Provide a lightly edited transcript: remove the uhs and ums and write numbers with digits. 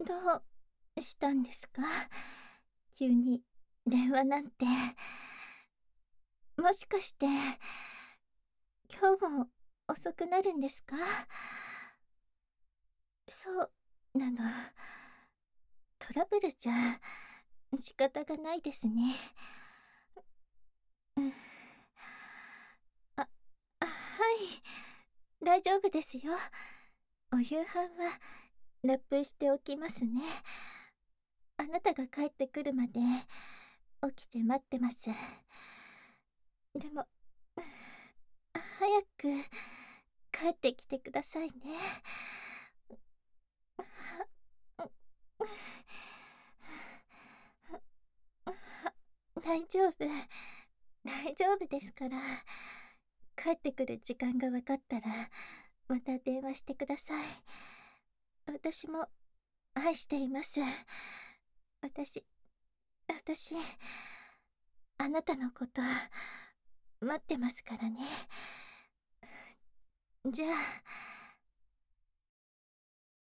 どうしたんですか？急に電話なんて。もしかして、今日も遅くなるんですか？そうなの。トラブルじゃ仕方がないですね。うん。あ、はい、大丈夫ですよ。お夕飯はラップしておきますね。あなたが帰ってくるまで起きて待ってます。でも、早く帰ってきてくださいね。大丈夫、大丈夫ですから。帰ってくる時間が分かったら、また電話してください。私も愛しています。私、私、あなたのこと待ってますからね。じゃあ、